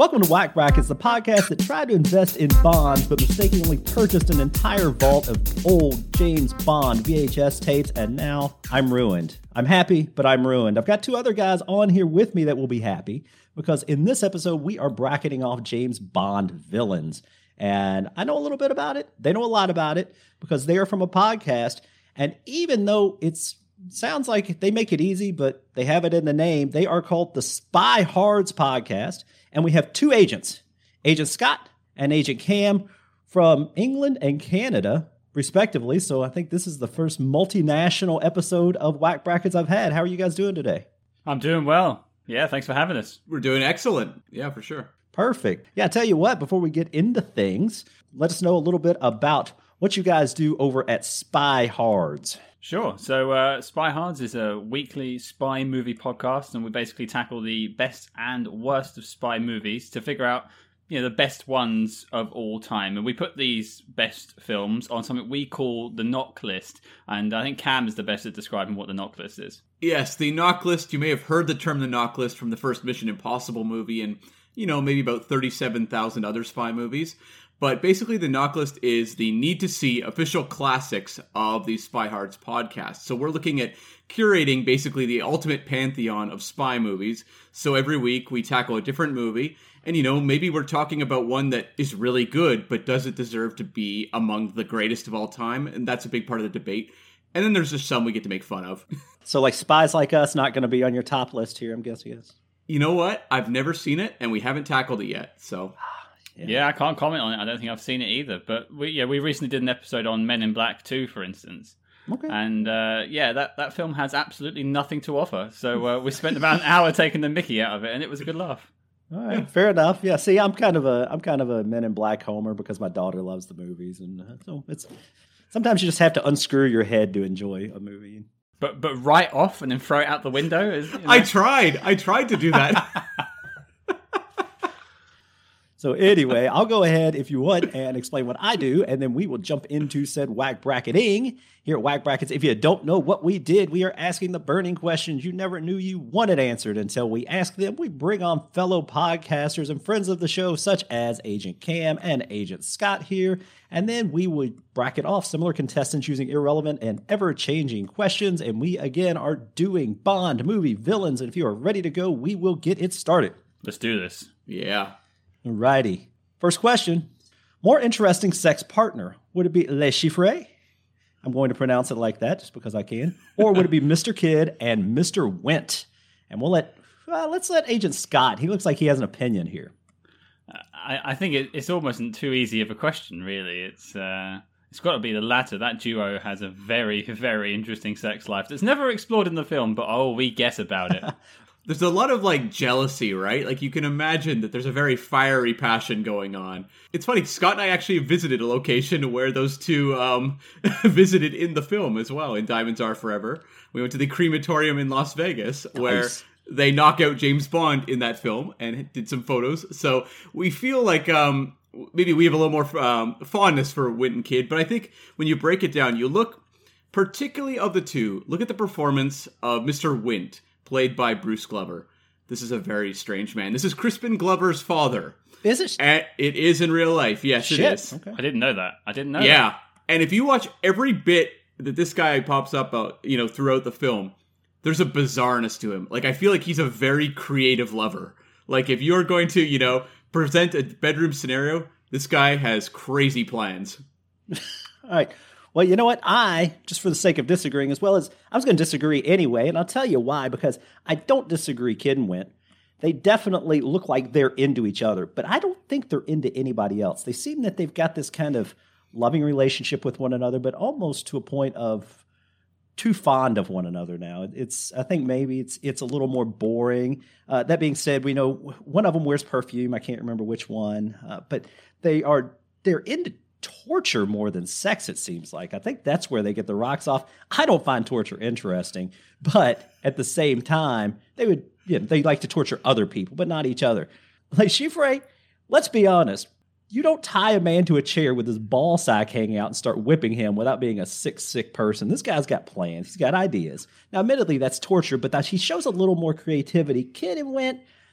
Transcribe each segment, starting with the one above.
Welcome to Whack Brackets, the podcast that tried to invest in bonds but mistakenly purchased an entire vault of old James Bond VHS tapes, and now I'm ruined. I'm happy, but I'm ruined. I've got two other guys on here with me that will be happy, because in this episode, we are bracketing off James Bond villains. And I know a little bit about it. They know a lot about it, because they are from a podcast. And even though it's sounds like they make it easy, but they have it in the name, they are called the Spy Hards Podcast. And we have two agents, Agent Scott and Agent Cam, from England and Canada, respectively. So I think this is the first multinational episode of Whack Brackets I've had. How are you guys doing today? I'm doing well. Yeah, thanks for having us. We're doing excellent. Yeah, for sure. Perfect. Yeah, I tell you what, before we get into things, let us know a little bit about what you guys do over at Spy Hards. Sure. So Spy Hards is a weekly spy movie podcast, and we basically tackle the best and worst of spy movies to figure out, the best ones of all time. And we put these best films on something we call the knock list. And I think Cam is the best at describing what the knock list is. Yes, the knock list. You may have heard the term the knock list from the first Mission Impossible movie and, maybe about 37,000 other spy movies. But basically, the knock list is the need-to-see official classics of the Spy Hards podcast. So we're looking at curating basically the ultimate pantheon of spy movies. So every week, we tackle a different movie. And, maybe we're talking about one that is really good, but does it deserve to be among the greatest of all time? And that's a big part of the debate. And then there's just some we get to make fun of. So like Spies Like Us, not going to be on your top list here, I'm guessing. Yes. You know what? I've never seen it, and we haven't tackled it yet, so... Yeah, I can't comment on it. I don't think I've seen it either. But we recently did an episode on Men in Black 2, for instance. Okay. And that film has absolutely nothing to offer. So we spent about an hour taking the mickey out of it, and it was a good laugh. All right, fair enough. Yeah, see, I'm kind of a Men in Black homer because my daughter loves the movies, and so it's sometimes you just have to unscrew your head to enjoy a movie. But write off and then throw it out the window. I tried to do that. So anyway, I'll go ahead if you want and explain what I do, and then we will jump into said Whack Bracketing here at Whack Brackets. If you don't know what we did, we are asking the burning questions you never knew you wanted answered until we ask them. We bring on fellow podcasters and friends of the show, such as Agent Cam and Agent Scott here, and then we would bracket off similar contestants using irrelevant and ever-changing questions, and we, again, are doing Bond movie villains, and if you are ready to go, we will get it started. Let's do this. Yeah. Alrighty. First question. More interesting sex partner. Would it be Le Chiffre? I'm going to pronounce it like that just because I can. Or would it be Mr. Kidd and Mr. Wint? And let's let Agent Scott. He looks like he has an opinion here. I think it's almost too easy of a question, really. It's got to be the latter. That duo has a very, very interesting sex life that's never explored in the film, but we guess about it. There's a lot of, jealousy, right? You can imagine that there's a very fiery passion going on. It's funny, Scott and I actually visited a location where those two visited in the film as well, in Diamonds Are Forever. We went to the crematorium in Las Vegas, where they knock out James Bond in that film and did some photos. So we feel like maybe we have a little more fondness for Wint and Kidd, but I think when you break it down, you look, particularly of the two, look at the performance of Mr. Wint, played by Bruce Glover. This is a very strange man. This is Crispin Glover's father. Is it? And it is in real life. Yes, Shit. It is. Okay. I didn't know that. Yeah. And if you watch every bit that this guy pops up, throughout the film, there's a bizarreness to him. I feel like he's a very creative lover. If you're going to, present a bedroom scenario, this guy has crazy plans. All right. Well, you know what? Just for the sake of disagreeing, as well as I was going to disagree anyway, and I'll tell you why, because I don't disagree, Kidd and Wint. They definitely look like they're into each other, but I don't think they're into anybody else. They seem that they've got this kind of loving relationship with one another, but almost to a point of too fond of one another now. I think maybe it's a little more boring. That being said, we know one of them wears perfume. I can't remember which one, but they're into torture more than sex, it seems like. I think that's where they get the rocks off. I don't find torture interesting, but at the same time, they like to torture other people, but not each other. Le Chiffre, let's be honest. You don't tie a man to a chair with his ball sack hanging out and start whipping him without being a sick person. This guy's got plans. He's got ideas. Now, admittedly, that's torture, but he shows a little more creativity. Kidd and Wint,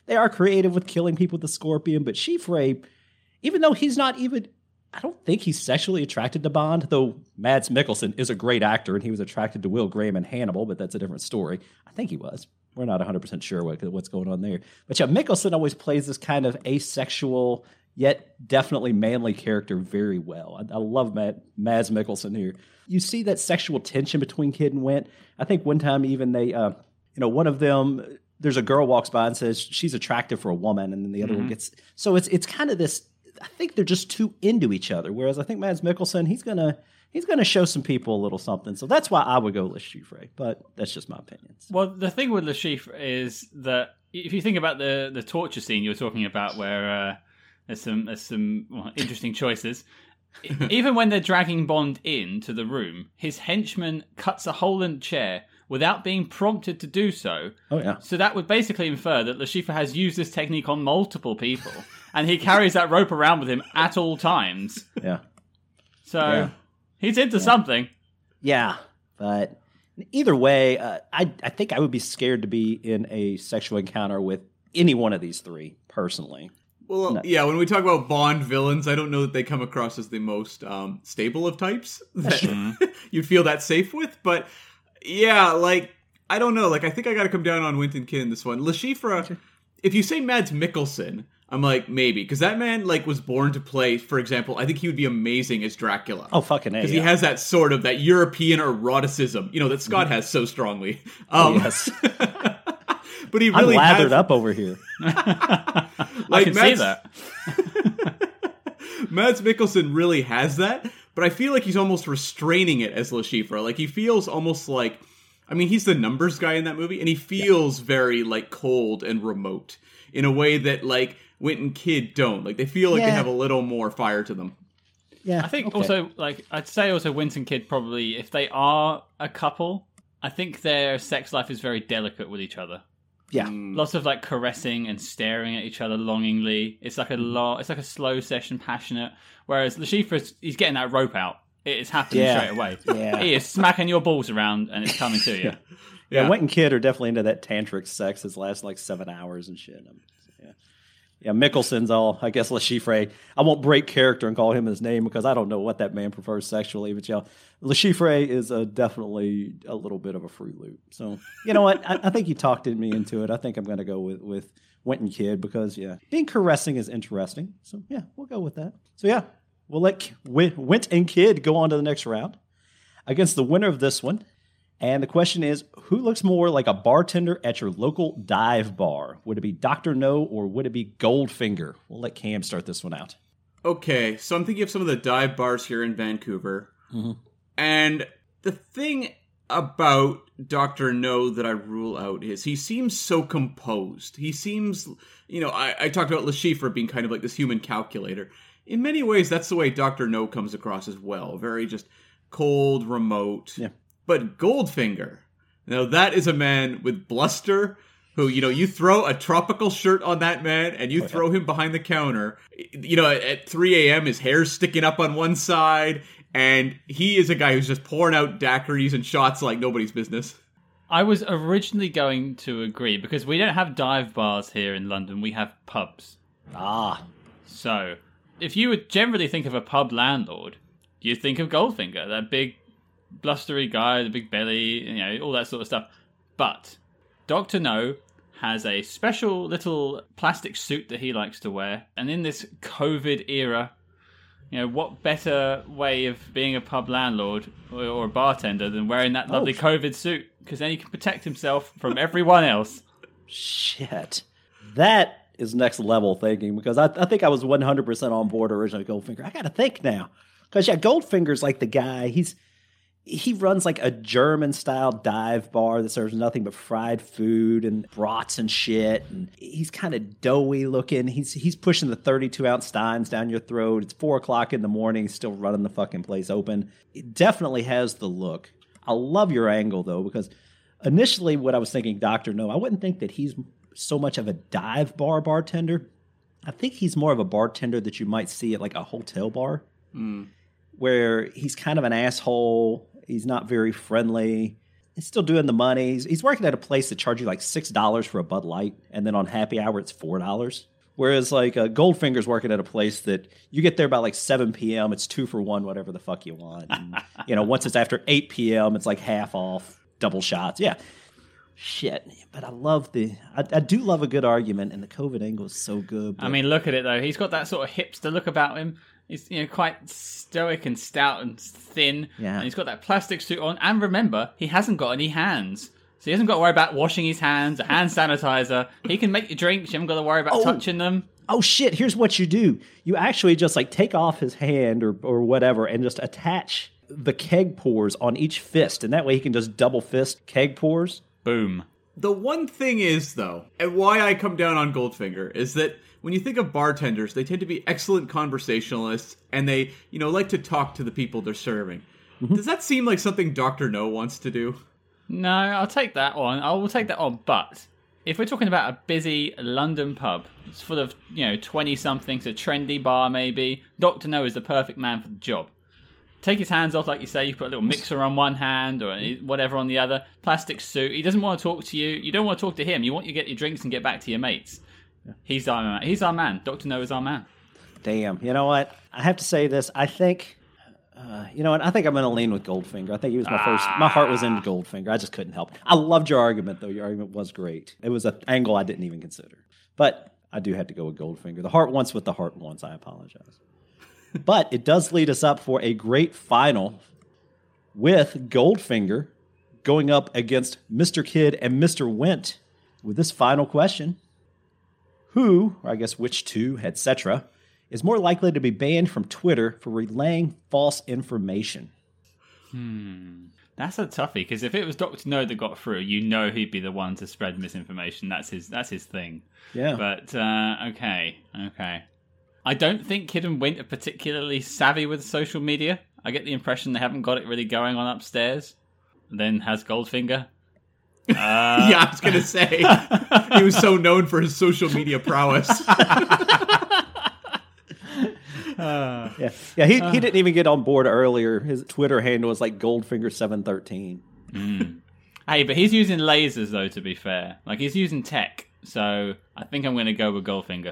they are creative with killing people with the scorpion, but Chiffre, even though he's not even, I don't think he's sexually attracted to Bond, though Mads Mikkelsen is a great actor and he was attracted to Will Graham in Hannibal, but that's a different story. I think he was. We're not 100% sure what's going on there. But yeah, Mikkelsen always plays this kind of asexual, yet definitely manly character very well. I love Mads Mikkelsen here. You see that sexual tension between Kidd and Wint. I think one time even they, one of them, there's a girl walks by and says she's attractive for a woman, and then the other one gets, so it's kind of this, I think they're just too into each other. Whereas I think Mads Mikkelsen, he's gonna show some people a little something. So that's why I would go Le Chiffre, but that's just my opinions. Well, the thing with Le Chiffre is that if you think about the torture scene you were talking about, where there's some interesting choices. Even when they're dragging Bond into the room, his henchman cuts a hole in the chair without being prompted to do so. Oh yeah. So that would basically infer that Le Chiffre has used this technique on multiple people, and he carries that rope around with him at all times. Yeah. So he's into something. Yeah, but either way, I think I would be scared to be in a sexual encounter with any one of these three, personally. Well, yeah, when we talk about Bond villains, I don't know that they come across as the most stable of types that you'd feel that safe with. But yeah, like, I don't know. Like, I think I got to come down on Wint and Kidd in this one. Le Chiffre, if you say Mads Mikkelsen, I'm like, maybe. Because that man, like, was born to play, for example, I think he would be amazing as Dracula. Oh, fucking A. Because he has that sort of, that European eroticism, that Scott has so strongly. Yes. But he really I'm lathered up over here. I can see that. Mads Mikkelsen really has that, but I feel like he's almost restraining it as Le Chiffre. Like, he feels almost like, I mean, he's the numbers guy in that movie, and he feels very, like, cold and remote in a way that, like, Wint and Kidd don't. Like, they feel like they have a little more fire to them. Yeah, I think also, like, I'd say also Wint and Kidd probably, if they are a couple, I think their sex life is very delicate with each other. Yeah. Lots of like caressing and staring at each other longingly. It's like a slow session, passionate. Whereas Le Chiffre, he's getting that rope out. It is happening straight away. Yeah. He is smacking your balls around and it's coming to you. Yeah, Wint and Kidd are definitely into that tantric sex that lasts like 7 hours and shit. Yeah, Mikkelsen's all, I guess, Le Chiffre. I won't break character and call him his name because I don't know what that man prefers sexually. But yeah, Le Chiffre is definitely a little bit of a Fruit Loop. So, you know what? I think you talked me into it. I think I'm going to go with Wint and Kidd because, being caressing is interesting. So, yeah, we'll go with that. So, yeah, we'll let Wint and Kidd go on to the next round against the winner of this one. And the question is, who looks more like a bartender at your local dive bar? Would it be Dr. No or would it be Goldfinger? We'll let Cam start this one out. Okay, so I'm thinking of some of the dive bars here in Vancouver. Mm-hmm. And the thing about Dr. No that I rule out is he seems so composed. He seems, I talked about Le Chiffre being kind of like this human calculator. In many ways, that's the way Dr. No comes across as well. Very just cold, remote. Yeah. But Goldfinger, now that is a man with bluster who, you throw a tropical shirt on that man and you throw him behind the counter. At 3 a.m. his hair's sticking up on one side and he is a guy who's just pouring out daiquiris and shots like nobody's business. I was originally going to agree because we don't have dive bars here in London. We have pubs. Ah. So if you would generally think of a pub landlord, you think of Goldfinger, that big blustery guy, the big belly, all that sort of stuff. But Dr. No has a special little plastic suit that he likes to wear. And in this COVID era, what better way of being a pub landlord or a bartender than wearing that lovely COVID suit? Because then he can protect himself from everyone else. Shit. That is next level thinking because I think I was 100% on board originally with Goldfinger. I got to think now. Because, Goldfinger's like the guy, he runs like a German-style dive bar that serves nothing but fried food and brats and shit. And he's kind of doughy looking. He's pushing the 32-ounce steins down your throat. It's 4 o'clock in the morning. He's still running the fucking place open. It definitely has the look. I love your angle, though, because initially what I was thinking, Dr. No, I wouldn't think that he's so much of a dive bar bartender. I think he's more of a bartender that you might see at like a hotel bar. Where he's kind of an asshole. He's not very friendly. He's still doing the money. He's working at a place that charges you like $6 for a Bud Light, and then on happy hour it's $4. Whereas like Goldfinger's working at a place that you get there by like 7 p.m. It's 2 for 1, whatever the fuck you want. And, once it's after 8 p.m., it's like half off, double shots. Yeah. Shit. But I do love a good argument, and the COVID angle is so good. But... I mean, look at it though. He's got that sort of hipster look about him. He's quite stoic and stout and thin. Yeah. And he's got that plastic suit on. And remember, he hasn't got any hands. So he hasn't got to worry about washing his hands, a hand sanitizer. He can make you drinks. You haven't got to worry about touching them. Oh, shit. Here's what you do. You actually just like take off his hand or whatever and just attach the keg pours on each fist. And that way he can just double fist keg pours. Boom. The one thing is, though, and why I come down on Goldfinger, is that when you think of bartenders, they tend to be excellent conversationalists, and they, like to talk to the people they're serving. Mm-hmm. Does that seem like something Dr. No wants to do? No, I'll take that on. I will take that on, but if we're talking about a busy London pub, it's full of, 20-somethings, a trendy bar maybe, Dr. No is the perfect man for the job. Take his hands off, like you say, you put a little mixer on one hand or whatever on the other, plastic suit. He doesn't want to talk to you. You don't want to talk to him. You want to get your drinks and get back to your mates. He's our man. He's our man. Dr. No is our man. Damn. You know what? I have to say this. I think... I think I'm going to lean with Goldfinger. I think he was my first. My heart was into Goldfinger. I just couldn't help it. I loved your argument, though. Your argument was great. It was an angle I didn't even consider. But I do have to go with Goldfinger. The heart wants what the heart wants. I apologize. But it does lead us up for a great final with Goldfinger going up against Mr. Kidd and Mr. Wint with this final question. Who, or I guess which two, etc., is more likely to be banned from Twitter for relaying false information? That's a toughie, because if it was Dr. No that got through, he'd be the one to spread misinformation. That's his thing. Yeah. But, okay. I don't think Kidd and Wint are particularly savvy with social media. I get the impression they haven't got it really going on upstairs. Then has Goldfinger. Yeah, I was going to say. He was so known for his social media prowess. He didn't even get on board earlier. His Twitter handle was like Goldfinger713. Hey, but he's using lasers though, to be fair. Like, he's using tech. So I think I'm going to go with Goldfinger.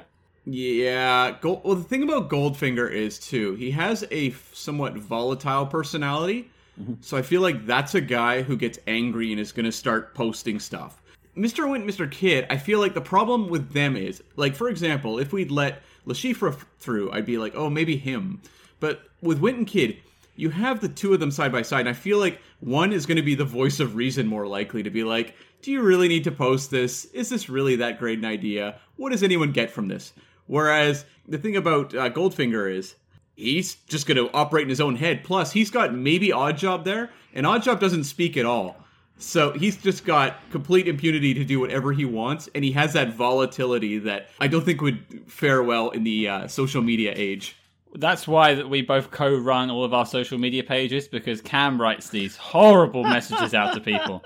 Yeah. Well, the thing about Goldfinger is, too, he has a somewhat volatile personality. Mm-hmm. So I feel like that's a guy who gets angry and is going to start posting stuff. Mr. Wint, Mr. Kidd, I feel like the problem with them is, like, for example, if we'd let Le Chiffre through, I'd be like, oh, maybe him. But with Wint and Kidd, you have the two of them side by side, and I feel like one is going to be the voice of reason, more likely to be like, do you really need to post this? Is this really that great an idea? What does anyone get from this? Whereas the thing about Goldfinger is he's just going to operate in his own head. Plus, he's got maybe Oddjob there, and Oddjob doesn't speak at all. So he's just got complete impunity to do whatever he wants, and he has that volatility that I don't think would fare well in the social media age. That's why we both co-run all of our social media pages, because Cam writes these horrible messages out to people.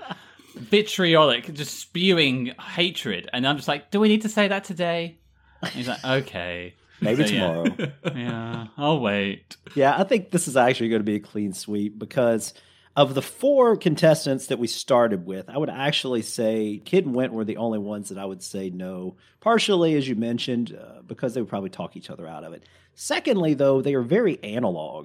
Vitriolic, just spewing hatred. And I'm just like, do we need to say that today? And he's like, okay. Maybe tomorrow. Yeah, I'll wait. Yeah, I think this is actually going to be a clean sweep, because of the four contestants that we started with, I would actually say Kidd and Wint were the only ones that I would say no. Partially, as you mentioned, because they would probably talk each other out of it. Secondly, though, they are very analog,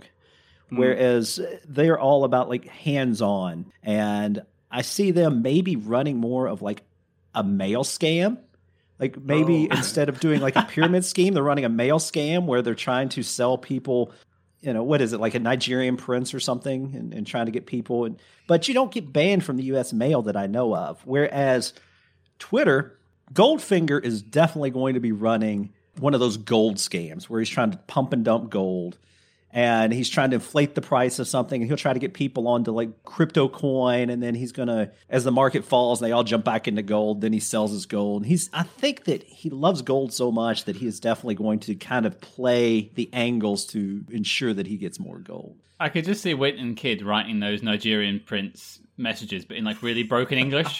whereas they are all about like hands-on. And I see them maybe running more of like a mail scam. Like maybe instead of doing like a pyramid scheme, they're running a mail scam where they're trying to sell people, what is it, like a Nigerian prince or something, and trying to get people. But you don't get banned from the U.S. mail that I know of. Whereas Twitter, Goldfinger is definitely going to be running one of those gold scams where he's trying to pump and dump gold. And he's trying to inflate the price of something, and he'll try to get people onto like crypto coin, and then he's gonna, as the market falls and they all jump back into gold, then he sells his gold. I think that he loves gold so much that he is definitely going to kind of play the angles to ensure that he gets more gold. I could just see Wint and Kidd writing those Nigerian prince messages, but in like really broken English.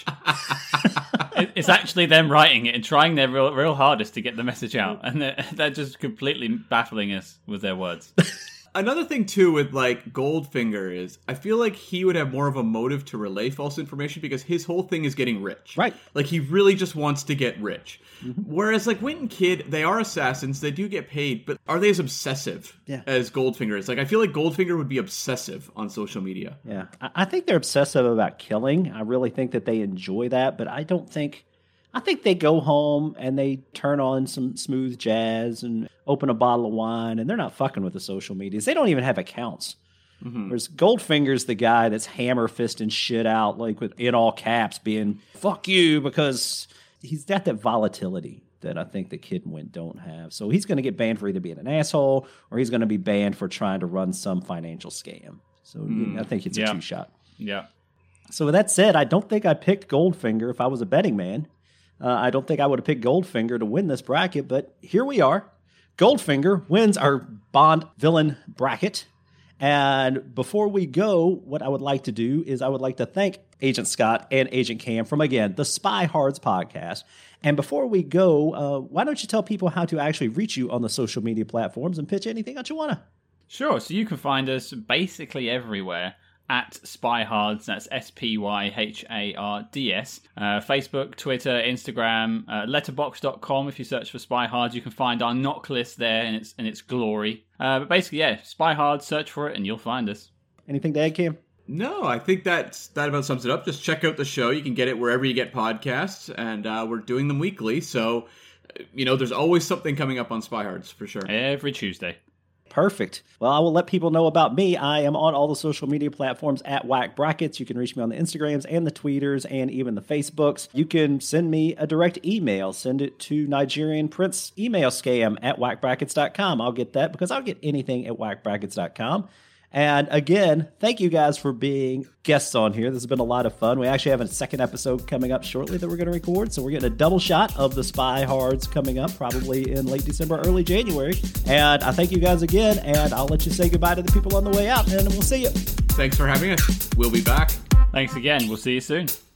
It's actually them writing it and trying their real hardest to get the message out, and they're just completely baffling us with their words. Another thing, too, with, like, Goldfinger is I feel like he would have more of a motive to relay false information because his whole thing is getting rich. Right. Like, he really just wants to get rich. Mm-hmm. Whereas, like, Wint and Kidd, they are assassins. They do get paid. But are they as obsessive as Goldfinger is? Like, I feel like Goldfinger would be obsessive on social media. Yeah. I think they're obsessive about killing. I really think that they enjoy that. But I think they go home and they turn on some smooth jazz and open a bottle of wine, and they're not fucking with the social medias. They don't even have accounts. Mm-hmm. Whereas Goldfinger's the guy that's hammer fisting shit out, like in all caps, being "fuck you," because he's got that volatility that I think the Kidd and Wint don't have. So he's going to get banned for either being an asshole or he's going to be banned for trying to run some financial scam. So I think it's a two-shot. Yeah. So with that said, I don't think I picked Goldfinger if I was a betting man. I don't think I would have picked Goldfinger to win this bracket, but here we are. Goldfinger wins our Bond villain bracket. And before we go, what I would like to do is I would like to thank Agent Scott and Agent Cam from, again, the Spy Hards podcast. And before we go, why don't you tell people how to actually reach you on the social media platforms and pitch anything that you want to? Sure. So you can find us basically everywhere at Spyhards. That's SPYHARDS. Facebook, Twitter, Instagram, letterboxd.com. If you search for Spyhards, you can find our knock list there in its glory. But basically, Spyhards, search for it and you'll find us. Anything to add, Cam? No, I think that about sums it up. Just check out the show. You can get it wherever you get podcasts, and we're doing them weekly. So, there's always something coming up on Spyhards for sure. Every Tuesday. Perfect. Well, I will let people know about me. I am on all the social media platforms at Whack Brackets. You can reach me on the Instagrams and the Tweeters and even the Facebooks. You can send me a direct email. Send it to Nigerian Prince email scam at whackbrackets.com. I'll get that because I'll get anything at whackbrackets.com. And again, thank you guys for being guests on here. This has been a lot of fun. We actually have a second episode coming up shortly that we're going to record. So we're getting a double shot of the Spy Hards coming up probably in late December, early January. And I thank you guys again. And I'll let you say goodbye to the people on the way out. And we'll see you. Thanks for having us. We'll be back. Thanks again. We'll see you soon.